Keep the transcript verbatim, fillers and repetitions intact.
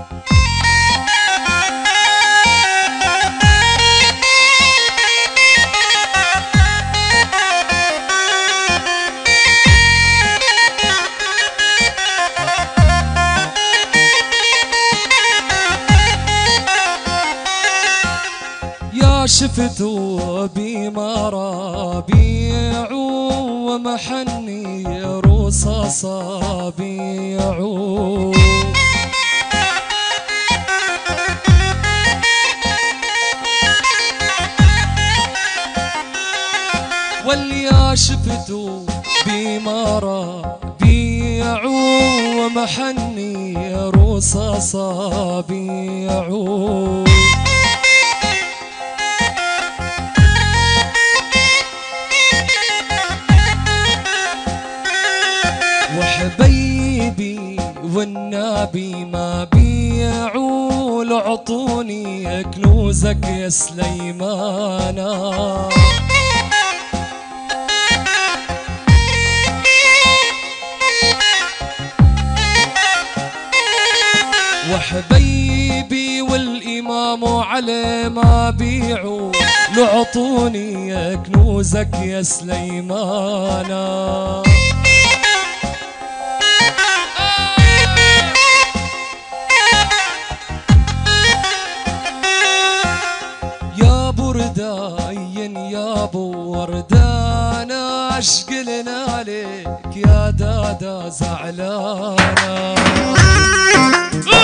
شفتوا بمرابيع ومحني رصاص صابيع واللي شفتوا بمرابيع ومحني رصاص صابيع وحبيبي والنبي ما بيعوا لعطوني كنوزك يا سليمانا وحبيبي والإمام علي ما بيعوا لعطوني كنوزك يا سليمانا داين يا ابو وردان اشقلنا عليك يا دادا زعلانا